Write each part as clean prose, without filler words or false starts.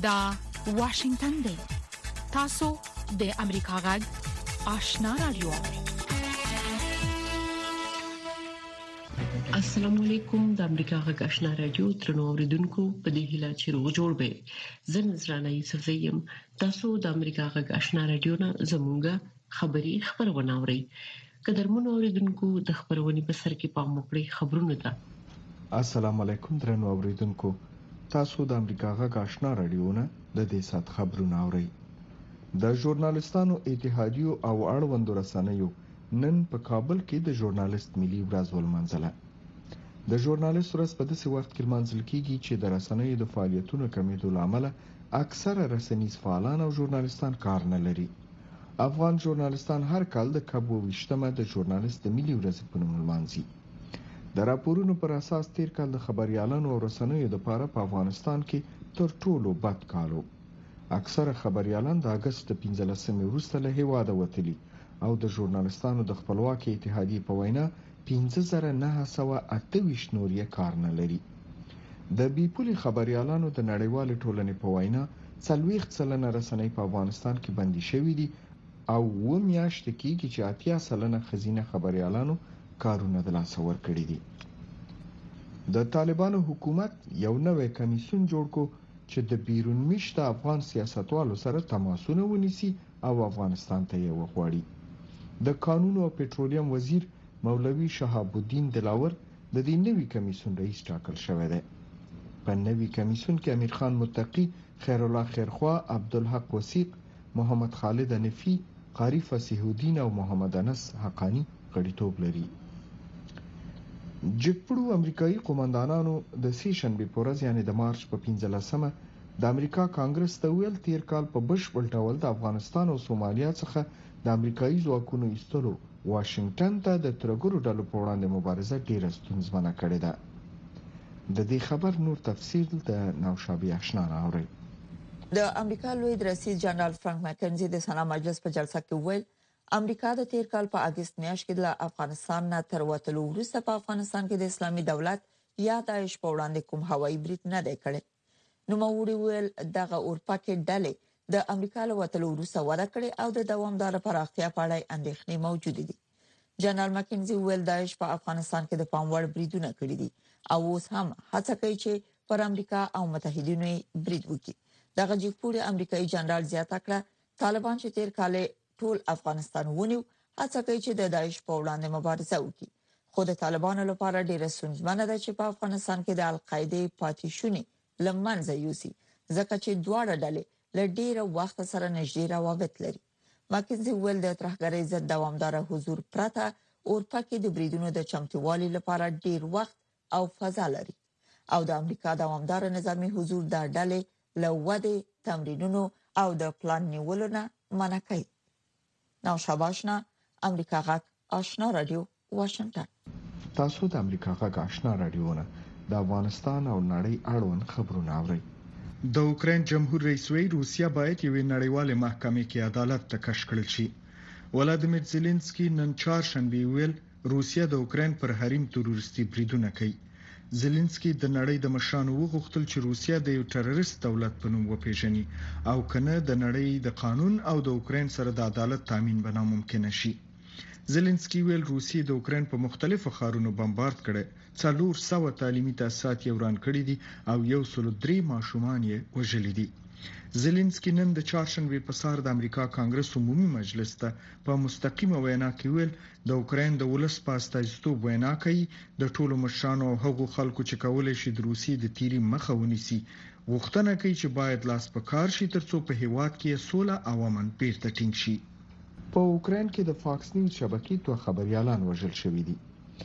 دا واشنگتن دی. تاسو د امریکا غږ آشنا رادیو. السلام علیکم. د امریکا غږ آشنا رادیو ترنو اوریدونکو په دې هیله چې روغ جوړ به. زه نذرانه یوسف زیم. تاسو د امریکا غږ آشنا رادیو نه زموږه خبری خبرونه اورئ. قدرمن اوریدونکو د خبرونې په سر کې پام وکړئ خبرونه ده. السلام علیکم درنو اوریدونکو. تاسو د امریکا غږ آشنا رادیو نه د دې سات خبرونه اورئ. د ژورنالستانو اتحادیو او اړوندو رسنیو نن په کابل کې د ژورنالیست ملي ورځ ولمانځله. د ژورنالیست ورځ په داسې وخت کې لمانځل کیږي چې د رسنیو د فعالیتونو کمیدو لامل اکثره رسنیز فعالان او ژورنالیستان کار نه لري. افغان ژورنالیستان هر کال د کب 28مه د ژورنالیست ملي ورځ په نوم لمانځي. د راپورونو پر اساس تیر کال د خبريالانو او رسنیو د پاره په افغانستان کې تر ټولو بد کالو. اکثره خبريالان د اگست 15 وروسته له هیواده وتلي او د ژورنالیستانو د خپلواکي اتحادیې په وینا 15928 نور یې کار نه لري. د بیپولي خبريالانو د نړیوال ټولنې په وینا 40% رسنۍ په افغانستان کې بندي شوې دي او و میاشتې کېږي چې 80% خزینه خبريالانو کارونه د لاس ورکړي دي. د طالبانو حکومت یو نوې کمیسیون جوړ کو چې د بیرون میشته افغان سیاستوالو سره تماسونه ونیسي او افغانستان ته یې وغواړي. د قانون او پټرولیم وزیر مولوی شهاب الدین دلاور د دې نوې کمیسیون رئیس ټاکل شوی دی. په نوې کمیسیون کې امیر خان متقی، خیر الله خیرخوا، عبدالحق وثیق، محمد خالد نفی، قاری فصیح الدین او محمد انس حقانی غړیتوب لري. جګپړو امریکایي قومندانانو د سیشنبه په ورځ یعنی د مارچ په 15مه د امریکا کانګرس ته ویل تیر کال په بشپړ ډول د افغانستان او سومالیا څخه د امریکایي ځواکونو ایستلو واشنگټن ته د ترګرو ډلو په وړاندې مبارزه ډیره ستونزمنه کړې ده. د دې خبر نور تفصیل د نوشابه آشنا راوړي. د امریکا لوی رئیس جنرال فرانک مکنزي د سنا مجلس په جلسه کې ویل امریکا د تیر کال په اگست میاشت کې د افغانستان نه تر وټلو وروسته په افغانستان کې د اسلامي دولت یا داعش په وړاندې کوم هوایي برید نه دی کړی. نو موري ویل دغه اورپکه ډلې د امریکا له وټلو وروسته وده کړې او د دوامدار پراختیا په اړه اندېښنې موجود دي. جنرال مکنزي ویل داعش په افغانستان کې د پاموړ بریدونه کړی دي او اوس هم هڅه کوي چې پر امریکا او متحدینو برید وکړي. دغه جګپوړي امریکایي جنرال زیاته کړه طالبان چې تیر کال ټول افغانستان ونیو هڅه کوي چې د داعش په وړاندې مبارزه وکړي. خو د طالبانو لپاره ډیره ستونزمنه ده چې په افغانستان کې د القاعده پاتې شونې لمنځه یوسي ځکه چې دواړه ډلې له ډیره وخت سره نږدې روابط لري. مکنزي ویل د ترهګرۍ ضد دوامدار حضور پرته اورپکه د بریدونو د چمتووالي لپاره ډیر وخت او فضا لري او د امریکا دوامدار نظامی حضور د ډلې له وده تمرینونو او د پلان نیولو نه منع کوي. نوشاباشنا امریکا غږ آشنا رادیو واشنگټن. تاسو د امریکا غږ آشنا رادیو نه د افغانستان او نړۍ اړوند خبرونه اورئ. د اوکراین جمهور رئیس وی روسیا باید یوې نړیوالې محکمې کې عدالت ته کش کړل شي. ولادیمیر زيلنسکي نن چهارشنبه ویل روسیا د اوکراین پر حریم تروریستي بریدونه کوي. زيلنسکي د نړۍ د مشرانو وغوښتل چې روسیا د یو ټرریست دولت په نوم وپیژني او کنه د نړۍ د قانون او د اوکراین سره د عدالت تامین به ناممکن شي. زيلنسکي ویل روسیه د اوکراین په مختلفو ښارونو بمبارد کړي، 400 تعلیمي تاسیسات یې وران کړي دي او 103 ماشومان یې وژلي دي. زيلنسکي نن د چهارشنبه په سهار د امریکا کانګرس عمومي مجلس ته په مستقیمه وینا کې ویل د اوکراین د ولس په استازیتوب وینا کوي د ټولو مشرانو او هغو خلکو چې کولای شي د روسیې د تیری مخه ونیسي غوښتنه کوي چې باید لاس په کار شي ترڅو په هیواد کې سوله او امن بیرته ټینګ شي. په اوکراین کې د فاکس نیوز شبکې تو خبريالان وژل شوې دي.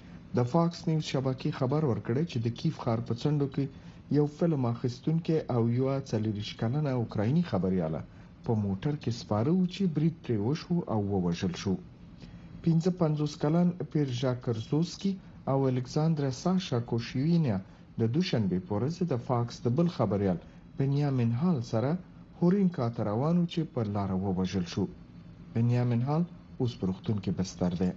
د فاکس نیوز شبکې خبر ورکړی چې د کیف ښار په څنډو کې یو فلم اخیستونکو او یو 40 کلنه اوکرایني خبرياله په موټر کې سپاره و چې برید پرې وشو او ووژل شو. 55 کلن پیرژا کرزوسکي او الکساندرا ساشا کوشیوینا د دوشنبه په ورځ د فاکس د بل خبريال بنیامین هال سره هورینکا ته روانو چې پر لار ووژل شو. بنیامین هال اوس په روغتون کې بستر دی.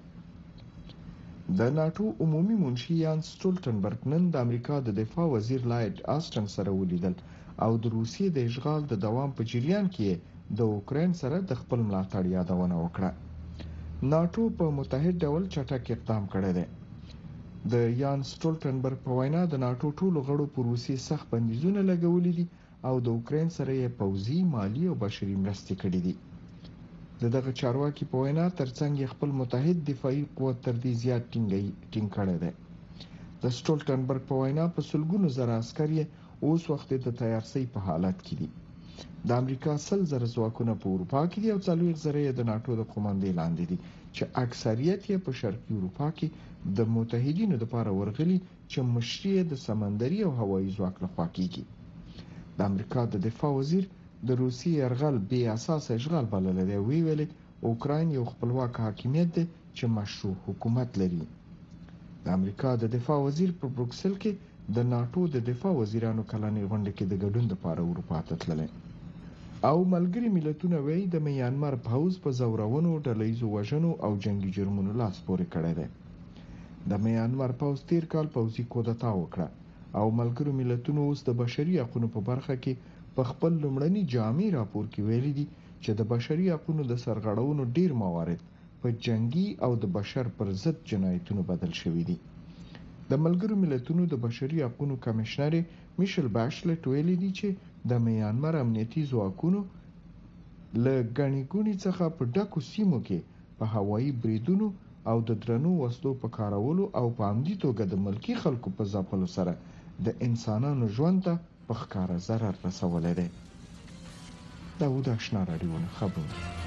د ناتو عمومي منشي یان سټولټنبرګ نن د امریکا د دفاع وزیر لایډ آسټن سره ولیدل او د روسیې د اشغال د دوام په جریان کې د اوکرين سره د خپل ملاتړ یادونه وکړه. ناتو په متحد ډول چټک اقدام کړی دی. د یان سټولټنبرګ په وینا د ناتو ټولو غړو په روسیې سخت بندیزونه لګولې دي او د اوکرين سره یې پوځي، مالی او بشري مرستې کړې دي. دغه چارواکي په وینا ترڅنګ خپل متحد دفاعي قوت تر دې زیات ټینګ کړی دی. د سټولټنبرګ په وینا په سلګونو زره عسکر اوس وخت د تیارسي په حالت کې دي. د امریکا 100,000 ځواکونه په اروپا کې دي او 40,000 د ناتو د قوماندې لاندې دي چې اکثریت یې په شرقي اروپا کې د متحدینو لپاره ورغلي چې مشري د سمندري او هوایي ځواک لخوا کیږي. د امریکا د دفاع وزیر د روسي يرغل بې اساس اشغال بلل دی، ویل اوکراین یو خپلواک حاکمیت دی چې مشروع حکومت لري. د امریکا د دفاع وزیر په بروکسل کې د ناتو د دفاع وزیرانو کلنې غونډه کې د ګډون لپاره اروپا ته تللی او ملګری ملتونه وایي د میانمار پوځ په زورونو، ډلهیزو وژنو او جنگي جرمونو لاس پورې کړی دی. د میانمار پوځ تیر کال پوځي کودتا وکړه او ملګری ملتونو اوس د بشري حقوقو په برخه کې په خپل لومړني جامع راپور کې ویلي دي چې د بشري حقوقو د سرغړونو ډیر موارد په جنگي او د بشر پر ضد جنایتونو بدل شوي دي. د ملګرو ملتونو د بشري حقوقو کمشنر میشل باشلټ ویلي دي چې د میانمار امنیتي ځواکونو له غني ګونی څخه په ډکو سیمو کې په هوایي بریدونو او د درنو وسلو په کارولو او په عمدي توګه د ملکی خلکو په ځپلو سره د انسانانو ژوند ته په ښکاره ضرر رسولی دی. داود آشنا رادیو خبر.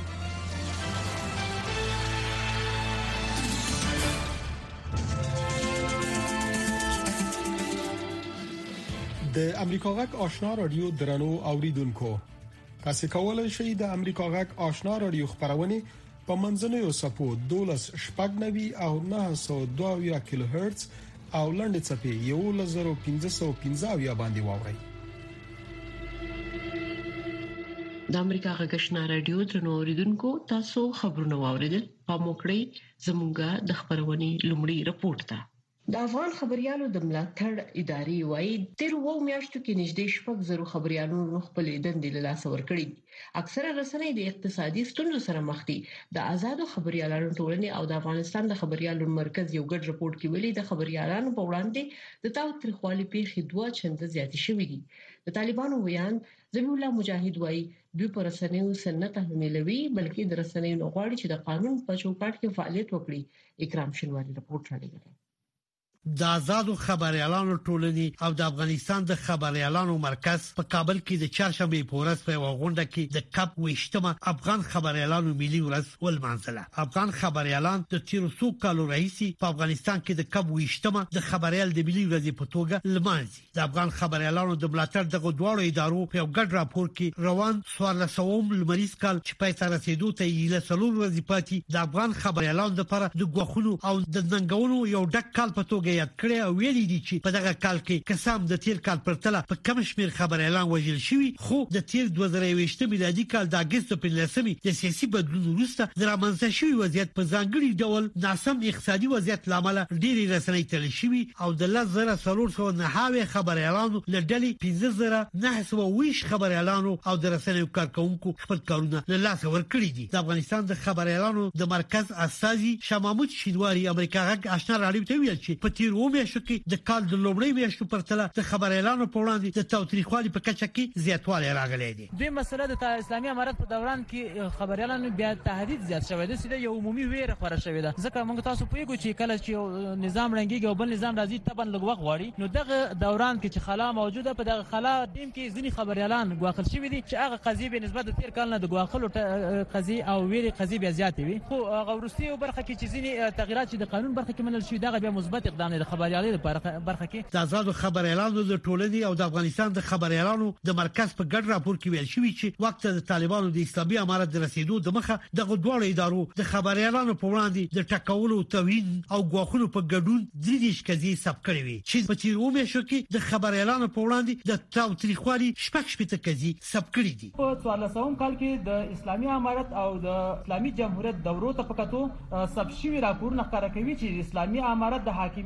د امریکا غږ آشنا رادیو درنو اوریدونکو، تاسو کولای شئ د امریکا غږ آشنا رادیو خبرونه په منځنوي سپو 12.9 او 902 کیلو هرتز او لنډ چپی 1515 باندې واورئ. د امریکا غږ آشنا رادیو درنو اوریدونکو، تاسو خبرونه واوریدل. په موکړی زموږه د خبرونې لومړی رپورت ده. د افغان خبريالو د ملاتړ ادارې وايي تیر وو میاشتو کې نږدې 6,000 خبريالانو خپل دندې له لاسه ورکړي. اکثره رسنۍ د اقتصادي ستونزو سره مخ دي. د آزادو خبريالانو ټولنې او د افغانستان د خبريالو مرکز یو ګډ رپورت کې ویلي د خبريالانو په وړاندې د تاوتریخوالي پیښې 2 چنده زیاتې شوې دي. د طالبانو ویان ذبیح الله مجاهد وايي دوی پر رسنیو سنت تحمیلوي، بلکې د رسنیو غواړي چې د قانون په چوکاټ کې فعالیت وکړي. اکرام شنواری رپورت راغلی. د آزادو خبريالانو ټولنې او د افغانستان د خبريالانو مرکز په کابل کې د چهارشنبه په ورځ په غونډه کې د کپ وشتمه افغان خبريالانو ملي ورځ ولمانځله. افغان خبريالان د تیرو څو کالو راهیسې په افغانستان کې د کپ وشتمه د خبريال د ملي ورځ په توګه لمانځي. د افغان خبريالانو د ملاتړ دغه دواړو ادارو په ګډ راپور کې روان 1400 لمریز کال چې پای ته رسیدو ته یې له څلور ورځې پاتې د افغان خبريالانو لپاره د غوښونو او د ننګونو یو ډک کال په توګه یاد کړی او ویلي دي چې په دغه کال کې قسم د تیر کال پرتله په کم شمیر خبريالان وژل شوي، خو د تیر 2020 میلادي کال د اگست په 15مې د سیاسي بدلون وروسته د رامنځته شوی وضعیت په ځانګړي ډول ناسم اقتصادي وضعیت لامل ډېری رسنۍ تل شوي او د 1,409 خبريالانو له ډلې 15,920 خبريالانو او د رسنیو کارکونکو خپل کارونه له لاسه ورکړي دي. د افغانستان د خبريالانو د مرکز استاذي شاه محمود شینواری امریکا غږ آشنا رادیو ته ویل چې په تیر و میاشتو کې د کال د لومړۍ میاشتو پرتله د خبريالانو په وړاندې د تاوتریخوالي په کچه کې زیاتوالی راغلی دی. دوی مسله د اسلامي امارت په دوران کې خبريالانو بیا تهدید زیات شوی دی، چې یو عمومي ویره خبره شوی ده. ځکه موږ تاسو پوهیږو چې کله چې نظام رنګيږي او بل نظام راځي تبن لږ وخت غواړي، نو دغه دوران کې چې خلا موجوده په دغه خلا ټیم کې ځینی خبريالان غواخل شوی دي چې هغه قضیه به نسبت د تیر کال نه د غواخلو قضیه او ویری قضیه بیا زیاتې وي. خو هغه ورستي برخه کې چې ځینی تغیرات چې د قانون برخه کې منل شوی دغه بیا مثبت اقدام نه د خبريالانو برخه کې د آزادو خبريالانو د ټولنې او د افغانستان د خبريالانو د مرکز په ګډ راپور کې ویل شوی چې وخت د طالبانو د اسلامي امارت د رسیدو د مخه دغه دوه ادارو د خبريالانو په وړاندې د ټاکولو توهین او غواخونو په ګډون د دې شکایت ثبت کړی وي چې په تیر و میاشتو کې د خبريالانو په وړاندې د تاوتریخوالي شپږ کیسې ثبت کړي دي. په 1400 کال کې د اسلامي امارت او د اسلامي جمهوریت دورو ته پکاتو سب شوی راپورونه ښکاره کوي چې اسلامي امارت د حاکمیت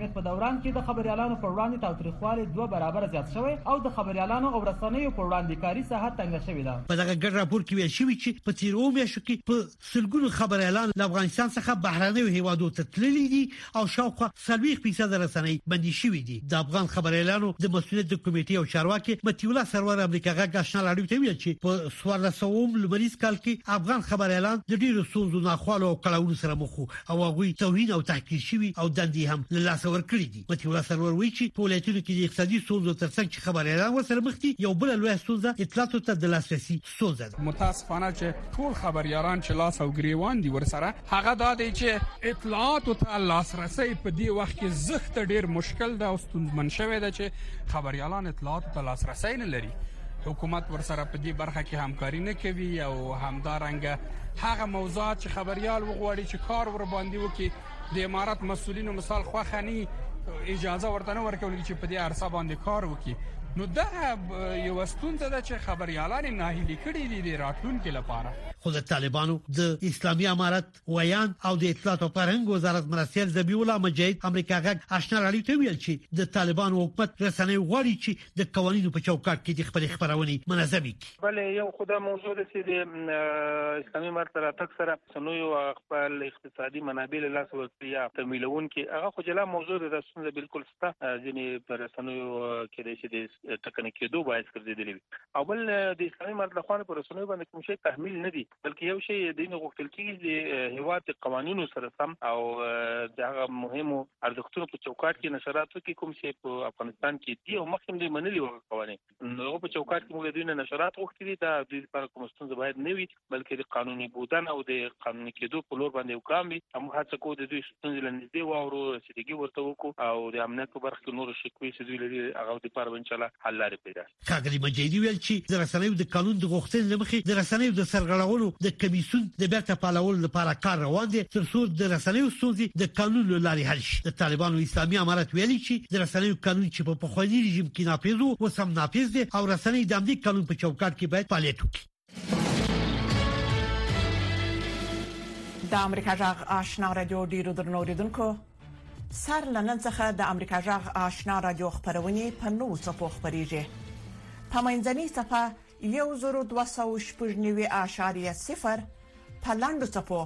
تاریخ په دوران کې د خبريالانو پر وړاندې تاوتریخوالی 2 برابر زیات شوی او د خبريالانو او رسنیو پر وړاندې کاری ساحه تنګ شوې ده. په دغه ګډ راپور کې ویل شوی چې په تیر میاشتو کې په سلګونو خبريالان له افغانستان څخه بهرنیو هیوادو ته تللي دي او شاوخوا 40% رسنۍ بندي شوې دي. د افغان خبريالانو د مسؤلیت د کمیټې او چارواکي متي الله سرور امریکا غږ آشنا راډیو ته ویل چې په 1400 لمریز کال کې افغان خبريالان د ډیرو ستونزو ناخوالو او کړاوونو سره مخ او هغه توهین او تحقیر شوی او دندې هم له لاس ورکړي دي. متي الله سرور وایي چې په ولایتونو کې د اقتصادي ستونزو ترڅنګ چې خبريالان ورسره مخ دي یو بل لوی ستونزه اطلاعاتو ته د لاسرسي ستونزه ده. متاسفانه چې ټول خبريالان چې لاس او ګریوان دي ورسره هغه دا دی چې اطلاعاتو ته لاسرسي په دې وخت کې زخت ډیر مشکل ده او ستونزمن شوی ده چې خبريالان اطلاعاتو ته لاسرسي نه لري. حکومت ورسره په دې برخه کې همکاري نه کوي او همدارنګه هغه موضوعات چې خبريال وغواړي چې کار ور باندې وکړي د امارات مسؤلینو مثال خوخني اجازه ورته نه ورکول چې په دې عرصه باندې کار وکړي. نو دا یو ستونزه ده چې خبريالان ناهیلي کړي دي د راتلونکو لپاره. خو د طالبانو د اسلامي امارت ویان او د اطلاعات او فرهنګ وزارت مرستیال ذبیح الله مجاهد امریکا غږ آشنا راډیو ته ویل چې د طالبانو حکومت رسنۍ غواړي چې د قوانینو په چوکاټ کې د خپل خبرونه منظمي کړي. بل یو خدای موضوع ده چې د اسلامي امارت تر سره سنوي او خپل اقتصادي منابع له لاس ورکړي یا تمویلون کې هغه خو جلا موضوع ده څنګه بالکل ستا ځینې پر سنوي کې د تکنیکي دوه باید ګرځیدلی او بل د اسلامي امارت له خوا پر سنوي باندې کوم شي تحمیل نه دي بلکې یو شی د نه غوښتل کېږي د هیواد قوانینو سره سم او دغه مهمو ارزښتونو په چوکاټ کې نشراتو کې کوم شی په افغانستان کې دی او مخکې د منلي وو قوانین نو په چوکاټ کې موږ د دوی نشرات غوښتي دي دا د لپاره کوم ستونزه باید نه وي بلکې د قانوني بودن او د قانوني کېدو په لور باندې وکام وي هم هڅه کوو د دوی ستونزې لنډې واورو چې ورته وکړو او د امنیت په برخه کې نور شکوي چې دوی لري هغه د لپاره ان شاء الله حل لري پیدا. ښاغلي مجاهدي ویل چې د رسنیو د قانون د غوښتنې لمخې د رسنیو د سرغړونو د کمیسیون د بیرته پالولو لپاره کار روان دي تر څو د رسنیو ستونزې د قانون له لارې حل شي. د طالبانو اسلامي امارت ویلي چې د رسنیو قانون چې په پخواني رژیم کې ناپیژ وو اوس هم ناپیژ دي او رسنۍ د امنیت قانون په چوکاټ کې باید فعالیت وکړي. د امریکا جغ آشنا رادیو ډیرو درنوریدونکو سر لنن څخه د امریکا جغ آشنا رادیو خبرونه په نو څپو خبريږي. په منځني صفه 1290.0 په لاندو څپو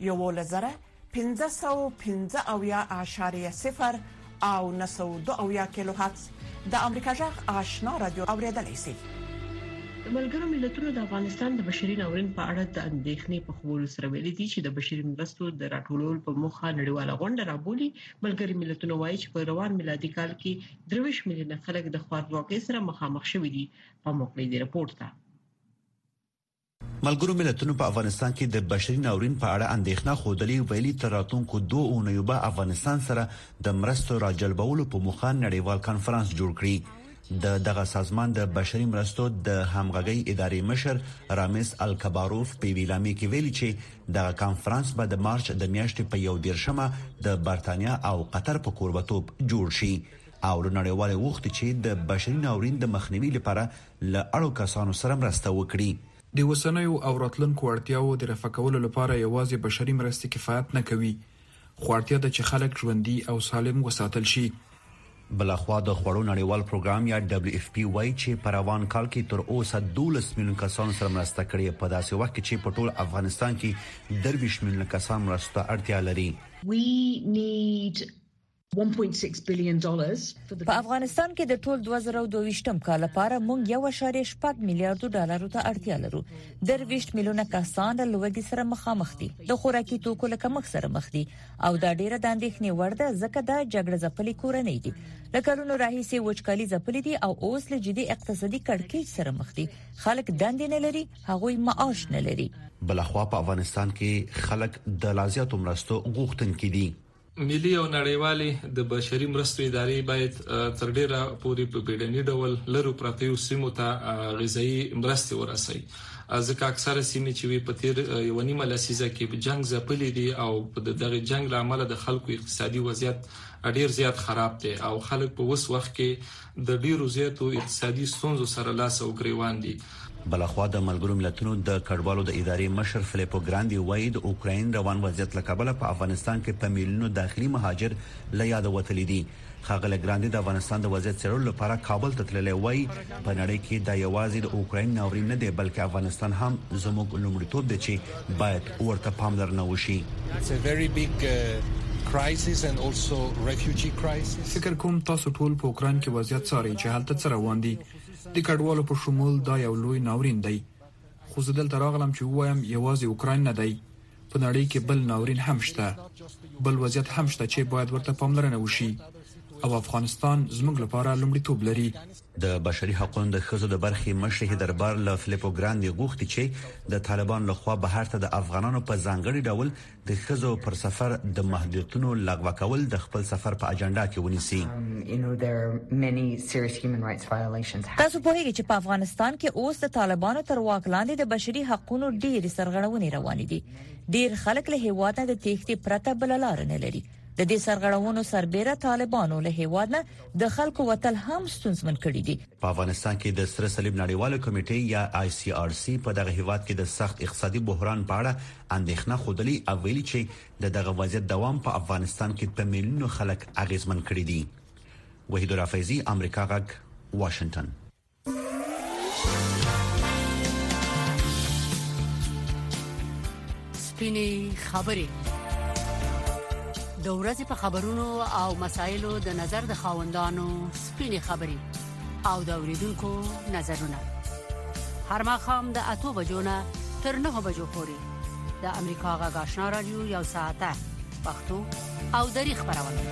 1515.0 او 902 کیلو هرتز د امریکا جغ آشنا رادیو اوریدلای شئ. د ملګرو ملتونو د افغانستان د بشري ناورین په اړه د اندېښنې په خبرو سره ویلي دي چې د بشري مرستو د راټولولو په موخه نړیواله غونډه رابولي. ملګري ملتونه وایي چې په روان میلادي کال کې 23 میلیونه خلک د خوارځواکۍ سره مخامخ شوي دي. په موقع دې راپورټ ته ملګرو ملتونو په افغانستان کې د بشري ناورین په اړه اندېښنه خوده ویلي تر راتلونکو 2 اونیو به افغانستان سره د مرستو راجلبولو په موخه نړیوال کانفرنس جوړ کړي. دغه سازمان د بشري مرستو د همغږي ادارې مشر رامز الکباروف په ویلامي کې ویلي چې دغه کانفرنس به د مارچ د میاشتې په 11مه د برتانیا او قطر په کوربتوب جوړ شي او نړیوال وخت چې د بشري ناورین د مخنیوي لپاره له اړو کسانو سره مرسته وکړي. د وسنیو او راتلونکو اړتیاو د رفع کولو لپاره یوازې بشري مرستې کفایت نه کوي خو اړتیا ده چې خلک ژوندي او سالم وساتل شي. بلخوا د خوړو نړیوال پروګرام یا WFP وايي چې په روان کال کې تر اوسه 12 میلیون کسانو سره مرسته کړې په داسې وخت کې چې په ټول افغانستان کې 23 میلیون کسان مرسته اړتیا لري. We need $1.6 billion په افغانستان کې د ټول 2022م کال لپاره موږ 1.8 میلیارډ ډالر ته اړتیا لرو. 23 میلیونه کسان له لوږې سره مخامخ دي، د خوراکي توکو له کمښت سره مخ دي او دا ډیره د اندېښنې وړ ده ځکه دا جګړه ځپلې کورنۍ دي. لکهونو راهیسې وچکالي ځپلې دي او اوس له جدي اقتصادي کړکېچ سره مخ دي. خلک دندې نه لري، هغوی معاش نه لري. بلخوا په افغانستان کې خلک د لازماتو مرستو غوښتونکي دي. ملي او نړیوالې د بشري مرستو ادارې باید تر ډیره پورې په بیړني ډول لرو پرتیو سیمو ته غذایی مرستې ورسوي ځکه اکثره سیمې چې وي په تیر یو نیمه لسیزه کې په جنگ ځپلې دي او په دغه جنگ لامل د خلکو اقتصادي وضعیت ډیر زیات خراب دي او خلک په وس وخت کې د ډیرو زیاتو اقتصادي ستونزو سره لاس او ګریوان دي. بلخوا د ملګرو ملتونو د کډوالو د ادارې مشر فلیپو ګراندي وایي د اوکرين روان وضعیت له کبله په افغانستان کې په میلیونو داخلي مهاجر له یاد وتلي دي. خاغله ګراندي د افغانستان د وضعیت څېړلو لپاره کابل ته تللی وایي په نړۍ کې د یوازې د اوکرين ناورین نه دی بلکې افغانستان هم زموږ لومړیتوب دی چې باید ورته پاملرنه وشي. crisis and also refugee crisis. فکر کوم تاسو ټول په اوکران کې وضعیت څارئ چې حالت څه روان دي. د کډوالو په شمول دا یو لوی ناورین دی. خو زه دلته راغلم چې وایم یوازې اوکران نه دی. په نړۍ کې بل ناورین هم شته. بل وضعیت هم شته چې باید ورته پاملرنه وشي. او افغانستان زموږ لپاره لومړیتوب لري. د بشري حقوقو د خزو د برخې مشر دربار له فلیپو ګراندي غوښتي چې د طالبان لخوا بهر ته د افغانانو په ځانګړي ډول د خزو پر سفر د محدودیتونو لغوه کول د خپل سفر په اجنډا کې ونیسي. تاسو په هغه چې په افغانستان کې اوس د طالبانو تر واک لاندې د بشري حقوقو ډېر سرغړونې روانې دي. ډېر خلک له هیواد نه د تېښتې پرته بل لار نه لري. د دې سرغړونو سربېره طالبانو له هیواد نه د خلکو وتل هم ستونزمن کړي دي. په افغانستان کې د سره صلیب نړیواله کمیټې یا ICRC په دغه هیواد کې د سخت اقتصادي بحران په اړه اندېښنه خوده او ویلي چې دغه وضعیت دوام په افغانستان کې په میلیونونو خلک اغیزمن کړي دي. وحید رافیزی، امریکا غږ، واشنگټن. سپینې خبرې د ورځې په خبرونو او مسایلو د نظر د خاوندانو سپینې خبرې او د اوریدونکو نظرونه هر ماښام د 8 بجو نه تر 9 بجو پورې د امریکا غږ آشنا رادیو یو ساعته پښتو او دری خبرونه.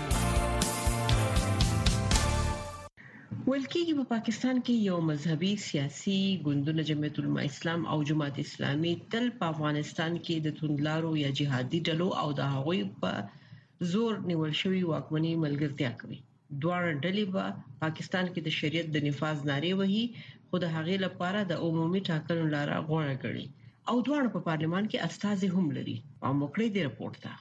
ولکېږي په پاکستان کې یو مذهبي سیاسي ګوندونه جمعیت العلماء اسلام او جماعت اسلامي تل په افغانستان کې د توندلارو یا جهادي ډلو او د هغوی په زور نیول شوی واکمنۍ ملګرتیا کوي. دواړه ډلې په پاکستان کې د شریعت د نفاذ نارې وهي خو د هغې لپاره د عمومي ټاکنو لاره غوړه کړي او دواړه په پارلمان کې استازي هم لري. په موکړې دی رپورت ته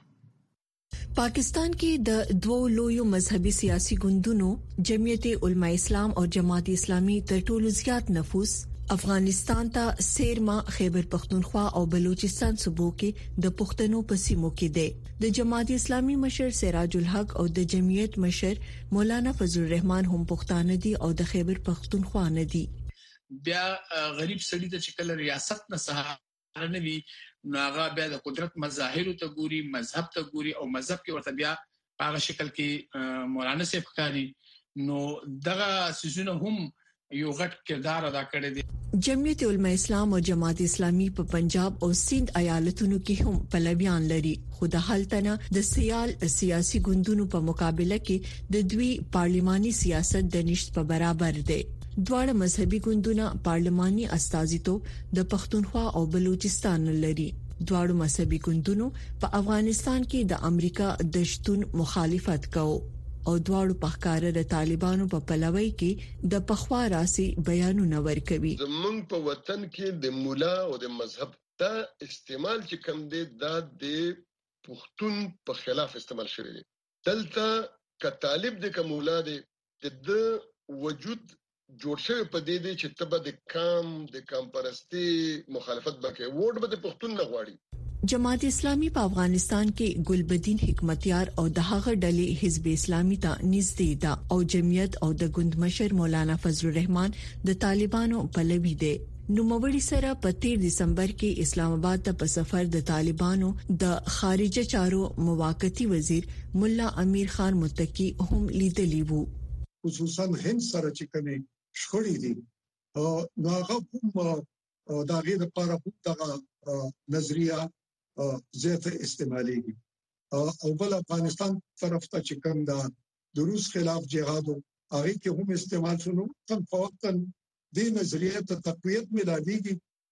پاکستان کې د دوو لویو مذهبي سیاسي ګوندونو جمعیت علماء اسلام او جماعت اسلامي تر ټولو زیات نفوذ افغانستان ته سیرما خیبر پختونخوا او بلوچستان صوبو کې د پښتنو په سیمو کې دی. د جماعت اسلامي مشر سراج الحق او د جمعیت مشر مولانا فضل الرحمن هم پښتانه دي او د خیبر پختونخوا نه دي. بیا غریب سړی ته چې کله ریاست نه سهار نه وي ناغه بیا د قدرت مظاهر ته ګوري، مذهب ته ګوري او مذهب کې ورته بیا هغه شکل کې مولانا صاحب ښکاري. نو دغه سيزونه هم یو غټ کردار ادا کړی دی. جمعیت علماء اسلام او جماعت اسلامي په پنجاب او سند ایالتونو کې هم پلویان لري خو د حالتنه د سیال سیاسي ګوندونو په مقابله کې د دوی پارلماني سیاست د نشټ په برابر دی. دواړه مذهبي ګوندونه پارلماني استازیتوب د پښتونخوا او بلوچستان لري. دواړو مذهبي ګوندونو په افغانستان کې د امریکا د شتون مخالفت کوي او دواړو پخکاره د طالبانو په پلوي کې د پخوا راسي بیانونه ورکوي. زمونږ په وطن کې د مولا او د مذهب دا استعمال چې کم دی دا د پښتون په خلاف استعمال شوی دی. دلته ک طالب د کومولا دی د وجود جوړ شوی په دې دی چې تبه د کام پرستی مخالفت وکړي ووټ به د پښتون نه غواړي. جماعت اسلامي په افغانستان کې ګلبدین حکمتیار او د هغه ډلې حزب اسلامي ته نږدې ده او جمعیت او د ګوند مشر مولانا فضل الرحمن د طالبانو پلوي دي. نوموړي سره په 13 دسمبر کې اسلام آباد ته په سفر د طالبانو د خارجه چارو موقتی وزیر مولا امیر خان متقی هم لیدلی وو. خصوصا هند سره چې کوي شخړې دي نو هغه هم دا غیر لپاره دغه نظریه زیاته استعماليږي او بل افغانستان طرف ته چې کوم د روس خلاف جهاد هغه کې هم استعمال شونه تم فوقتن د نظریه ته تقویت ملایږي.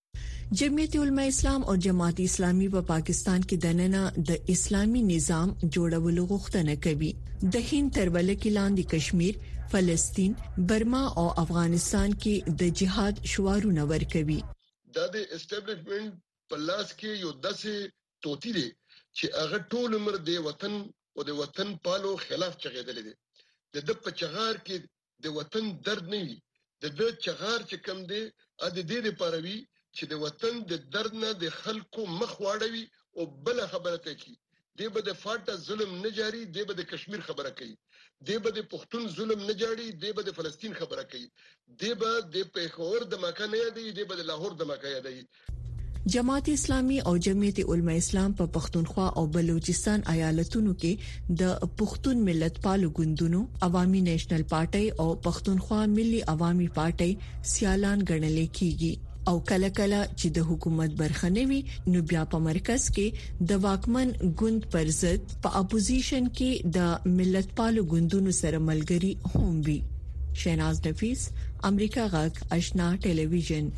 جمعیت علماء اسلام او جماعت اسلامي په پاکستان کې دننه د اسلامي نظام جوړولو غوښتنه کوي. د هند تر ولکې لاندې کشمیر، فلسطین، برما او افغانستان کې د جهاد شعارونه ورکوي. د اسټابلیشمنت په لاس کې یو داسې توتی دی چې هغه ټول عمر د وطن او د وطن پالو خلاف چغېدل دي. د په چغار کې د وطن درد نه وي د چغار چې کم دی ا دې لپاره وی چې د وطن د درد نه د خلکو مخ واړوي او بل خبره کوي دی به د فاټا ظلم نه جاری دی به د کشمیر خبره کوي دی به د پښتون ظلم نه جاری دی به د فلسطین خبره کوي دی به د پیښور د مکان نه دی دی به د لاهور د مکان دی جماعت اسلامي او جمعیت علماء اسلام په پښتونخوا او بلوچستان ایالتونو کې د پښتون ملت پالو ګوندونو عوامي نېشنل پارټي او پښتونخوا ملي عوامي پارټي سیالان ګڼل کیږي او کله کله چې د حکومت برخه نوي نو بیا په مرکز کې د واکمن ګوند پر ضد په اپوزیشن کې د ملت پالو ګوندونو سره ملګری هم وي. شیناز نفیس، امریکا غاک آشنا ټلویزیون.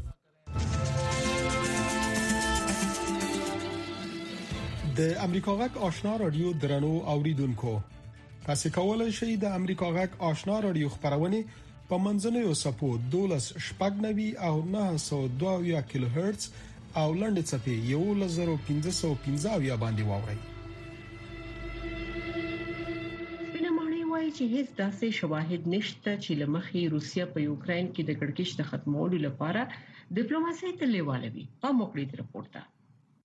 د امریکا غاک آشنا رادیو درنو اوریدونکو، تاسو کولای شئ د امریکا غاک آشنا رادیو خبرونه په منځنوي سپو 12.9 او 902 کیلو هرتز او لنډ چپی 1515 باندې واورئ. سپینمانه وايي چې هیڅ داسې شواهد نشته چې لمخې روسیا په یوکرين کې د کړکېچ د ختمولو لپاره ډیپلوماسي ته لیوالوي. په موکړې رپورټ ده.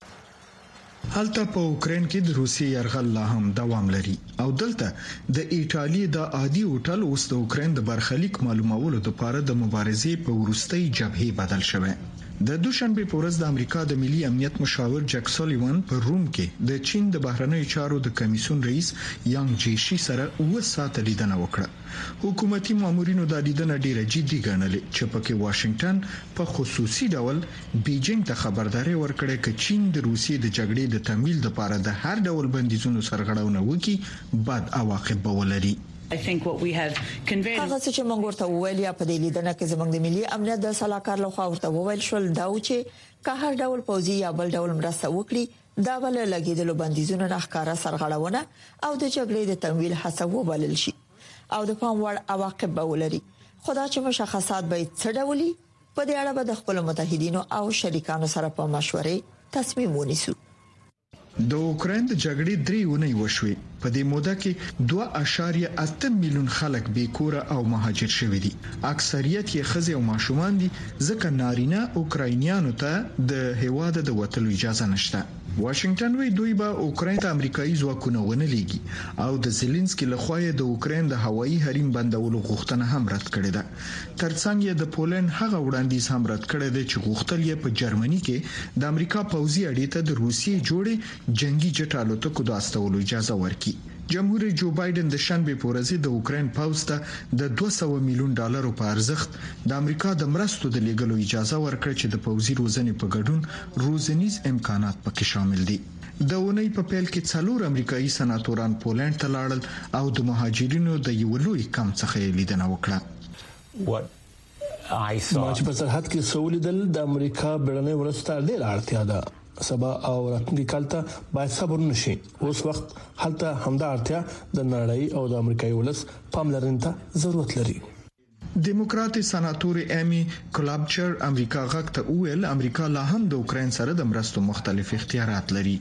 هلته په اوکرين کې د روسي يرغل لا هم دوام لري او دلته د ایتالیا د عادي هوټل اوس د اوکرين د برخلیک معلومولو لپاره د مبارزې په ورستۍ جبهه بدل شوه. د دوشنبه په ورځ د امریکا د ملي امنیت مشاور جک سولیوان په روم کې د چین د بهرنیو چارو د کمیسیون رئیس یانګ جیشي سره 2 ساعته لیدنه وکړه. حکومتي مامورینو د لیدنه ډیره جدي ګڼلې چې پکې واشنگټن په خصوصي ډول بیجینګ ته خبرداري ورکړه چې چین د روسیې د جګړې د تمویل لپاره د هر ډول بندیزونو سرغړونه وکړي بد عواقب به ولري. هغه چې موږ ورته وویل یا په دې لیدنه کې زموږ د ملي امنیت د صلاحکار لخوا ورته وویل شول دا چې که هر ډول پوځي یا بل ډول مرسته وکړي دا بل لګیدلو بندیزونو نه ښکارا سرغړونه او د جګړې د تمویل هڅه وبلل شي او د پام وړ عواقب به ولري. خدا چې مشخصات به څه ډولي په دې اړه به د خپل متحدینو او شریکانو سره په مشورې تصمیم ونیسو. د اوکرين د جګړې 3 ونې وشوي. په دې موده کې 2.8 میلیون خلک بیکوره او مهاجر شوي دي. اکثریت یې ښځې او ماشومان دي ځکه نارینه اوکراینیانو ته د هیواد د وټلو اجازه نشته. واشنگټن وی دوی به اوکرين ته امریکایي ځواکونه ونه لیږي او د زيلنسکي لخوا د اوکرين د هوایي حریم بندولو غوښتنه هم رد کړې ده. ترڅنګ یې د پولند هغه وړاندیز هم رد کړی دی چې غوښتل یې په جرمني کې د امریکا پوځي اډې ته د روسیې جوړې جنگي جټ الوتکو د استولو اجازه ورکړي. جمهور جو بایدن د شنبه په ورځ د اوکرين پوځ ته د 200 میلیون ډالرو په ارزښت د امریکا د مرستو د لیږلو اجازه ورکړه چې د پوځي روزنې په ګډون روزنیز امکانات پکې شامل دي. د اونۍ په پیل کې 4 امریکایي سناتوران پولند ته لاړل او د مهاجرینو د یو لوی کم څخه لیدنه وکړه. ما چې په سرحد کې سولیدل د امریکا بیړنۍ ورسته ډېر اړتیا ده. سبا او راتلونکي کال ته باید صبر نشي. اوس وخت هلته همدا اړتیا د نړۍ او د امریکایي ولس پاملرنې ته ضرورت لري. دیموکرات سناتور ایمی کلابچر امریکا غاک ته ویل امریکا لا هم د اوکرين سره د مرستو مختلف اختیارات لري.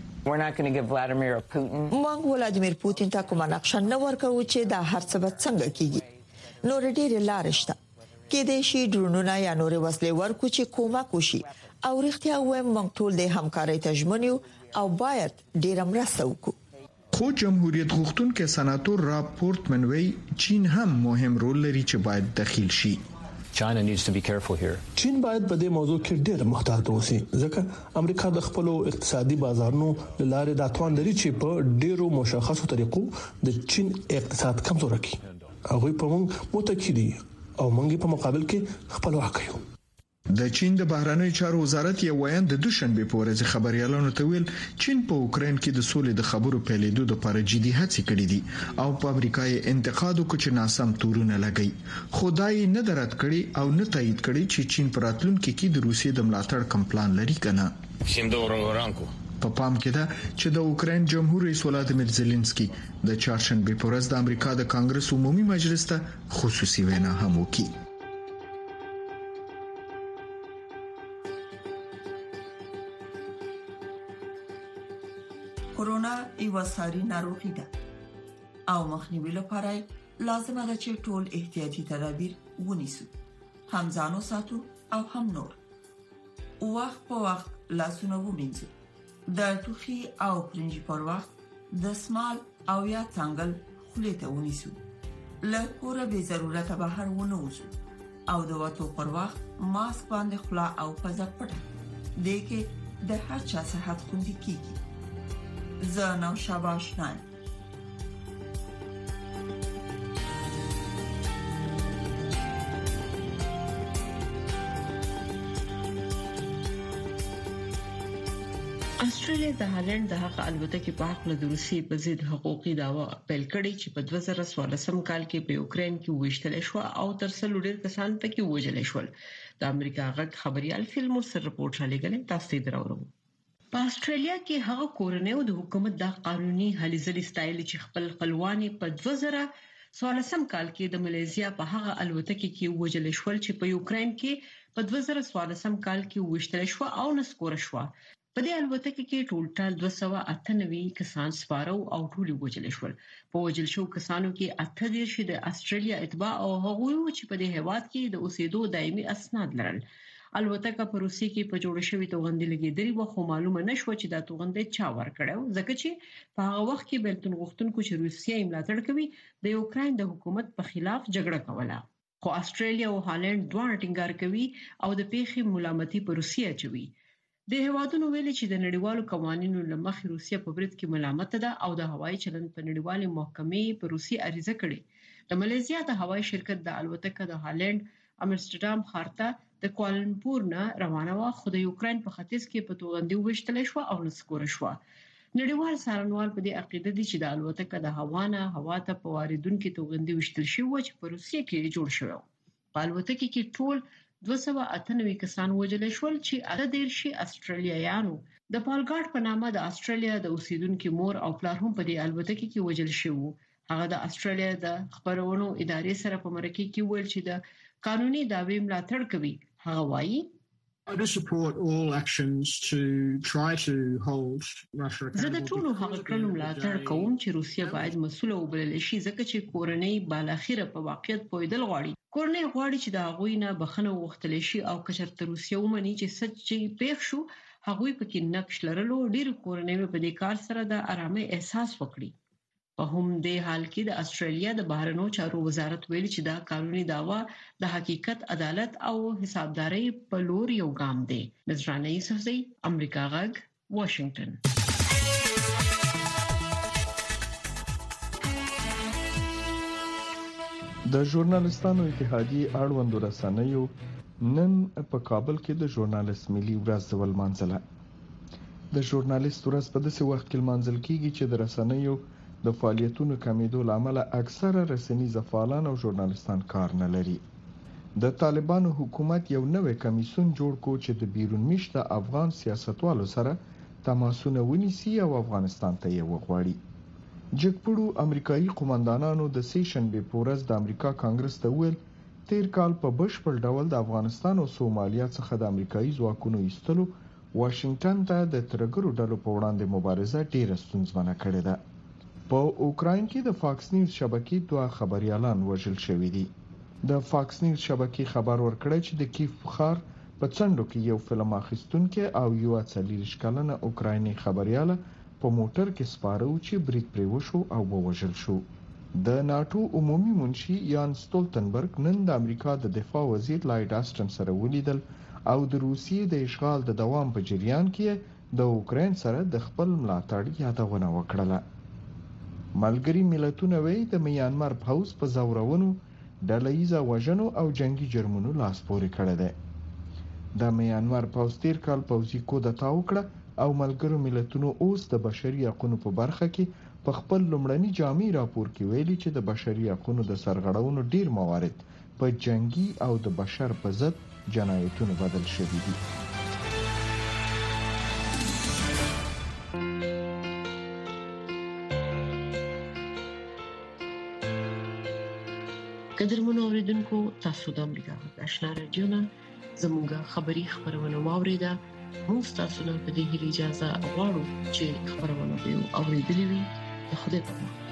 موږ ولادیمیر پوتین ته کومه نقشه نه ورکوو چې دا هر څه به څنګه کیږي. نور ډېر لارې شته کې د شي ډرونونه یا نور وسلې ورکو چې کومک وشي او رښتیا وایم موږ ټول د همکارۍ تجمنیو او باید ډیر مرسته وکړو. خو جمهوریت غوښتونکو سناتور راب پورتمن وی چین هم مهم رول لري چې باید دخیل شي. چین باید په دې موضوع کې ډېر محتاط اوسي ځکه امریکا د خپل اقتصادي بازارونو لاره د توان لري چې په ډېرو مشخصو طریقو د چین اقتصاد کمزور کړي. هغه په موږ متکی دي او موږ په مقابل کې خپل واک کوي. د چین د بهرنیو چارو وزارت یو ویان د دوشنبه په ورځ خبريالانو ته ویل چین په اوکرين کې د سولې د خبرو پیلېدو لپاره جدي هڅې کړې دي او په امریکا یې انتقاد وکړ چې ناسم تورونه لګي. خدای نه درات کړي او نه تایید کړي چې چین پر راتلونکي کې د روسیې د ملاتړ کم پلان لري کنه. په پام کې ده چې د اوکرين جمهور رئیس ولادیمیر زيلنسکي د چهارشنبه په ورځ د امریکا د کانګرس عمومي مجلس ته خصوصي وینا هم وکړه. کورونا یو ساري ناروغي ده او مخنیوي لپاره لازمه ده چې ټول احتیاطي تدابیر ونیسو. هم ځانو ساتو او هم نور. وخت په وخت لاسونه ومینځو. د ټوخي او پرنجي پر وخت د سمال او یا څنګل خولې ته ونیسو. له کوره به ضرورت بهر ونه وځو او د وټو پر وخت ماسک باندې خلا او پزه پټه. دغه د هر چا صحت خوندي کیږي. زه نو شاباش نه. استرالیا د هالند د حق الوتکې په حق له روسي په ضد حقوقي دعوا پیل کړې چې په 2014 کال کې په یوکرين کې وشتل شو او تر څو ډېر کسان پکې وژل شول. د امریکا غږ خبريال فلم سره رپورټ شالېګل تاسو ته درورو. په استرالیا کې هغه کورنۍ او د حکومت د قانوني هلې ځلې سټایل چې خپل خپلواني په 2014 کال کې د مليزیا په هغه الوتکې کې وژل شول چې په یوکرين کې په 2014 کال کې وشتل شو او نسکور شو. په دې الوتکه کې ټول 298 کسان سپاره او ټول وژل شول. په وژل شو کسانو کې 18 د استرالیا اتباع او هغوی چې په دې هیواد کې د اوسېدو دایمي اسناد لرل. الوتکه په روسي کې په جوړ شوی توغندې لګیدلې و خو معلومه نشو چې دا توغندې چا ورکړو ځکه چې په هغه وخت کې بلتون غوښتونکو چې روسیه ملاتړ کوي د یوکرين د حکومت په خلاف جګړه کوله. خو استرالیا او هالند دوه ټینګار کوي او د پیښې ملامتي په روسیه چوي. د هوادونو ویل چې د نړیوالو قوانینو لمخې روسیه په برید کې ملامت ده او د هوایي چلند په نړیوالې محکمې په روسي عریضه کړې. د مليزیا د هوایي شرکت د الوتکه د هالند امستردام ښار ته د کوالالمپور نه روانه و خو د یوکرين په ختیځ کې په توغندې وشتل شو او نسکور شو. نړیوال څارنوال په دې عقیده دي چې د الوتکه د هوا ته په واردونکو توغندې وشتل شو چې په روسیه کې جوړ شو. په الوتکه کې ټول 298 کسان وژل شول چې 18 استرالیایانو د پالګاډ په نامه د استرالیا د اوسیدونکو مور او پلار هم په دې الوتکه کې وژل شو. هغه د استرالیا د خبرونو ادارې سره په مرکه کې ویل چې د قانوني دعوی ملاتړ کوي. هغه وایي I do support all actions to try to hold Russia accountable. زه د ټولو هغه کړنو ملاتړ کوم چې روسیه باید مسؤل وبلل شي ځکه چې کورنۍ بالاخره په واقعیت پویدل غواړي. کورنۍ غواړي چې د هغوی نه بخښنه وغوښتل شي او کچرته روسیه ومني چې سچ پیښ شو. هغوی پکې نقش لرلو. ډېر کورنۍ په دې کار سره د آرامۍ احساس وکړي. په هم دې حال کې د استرالیا د بهرنیو چارو وزارت ویلي چې دا قانوني داوا د حقیقت، عدالت او حسابداري په لور یو ګام دی. نذرانه یوسفزئی، امریکا غږ، واشنگټن. د ژورنالستانو اتحادیې اړوند رسنیو نن په کابل کې د ژورنالیست ملي ورځ ولمانځله. د ژورنالیست ورځ په داسې وخت کې لمانځل کیږي چې د رسنیو د فعالیتونو کمیدو لامل اکثره رسنیز فعالان او ژورنالیستان کار نه لري. د طالبانو حکومت یو نوې کمیسیون جوړ کو چې د بیرون میشته افغان سیاستوالو سره تماسونه ونیسي او افغانستان ته یې وغواړي. جګپړو امریکایي قومندانانو د سیشنبه پورز د امریکا کانګرس ته ویل تیر کال په بشپړ ډول د افغانستان او سومالیا څخه د امریکایي ځواکونو ایستلو واشنگټن ته د ترګرو ډلو په وړاندې مبارزه ډیره ستونزمنه کړې ده. په اوکراین کې د فاکس نیوز شبکې دوه خبريالان وژل شوي دي. د فاکس نیوز شبکې خبر ورکړی چې د کیف ښار په څنډو کې یو فلم اخیستونکو او یو 40 کلنه اوکرایني خبرياله په موټر کې سپاره و چې برید پرې وشو او وژل شو. د ناتو عمومي منشي یان سټولتنبرګ نن د امریکا د دفاع وزیر لایډ آسټن سره ولیدل او د روسیې د اشغال د دوام په جریان کې د اوکراین سره د خپل ملاتړ یادونه وکړه. ملګری ملتونه وایي د میانمار پوز په زورونو ډله‌ییز وژنو او جنگي جرمونو لاس پورې کړی دی. د میانمار پوز تیر کال پوځي کودتا وکړه او ملګرو ملتونو اوس د بشري حقوقو په برخه کې په خپل لومړني جامع راپور کې ویلي چې د بشري حقوقو د سرغړونو ډیر موارد په جنگي او د بشر په ضد جنایتونو بدل شوي دي. قدرمنو اوریدونکو، تاسو د امریکا غږ آشنا رادیو نه زموږه خبری خبرونه واوریده. موږ تاسو نه په دې اجازه غواړو چې خبرونه به اوریدلې وي. خدای په امان.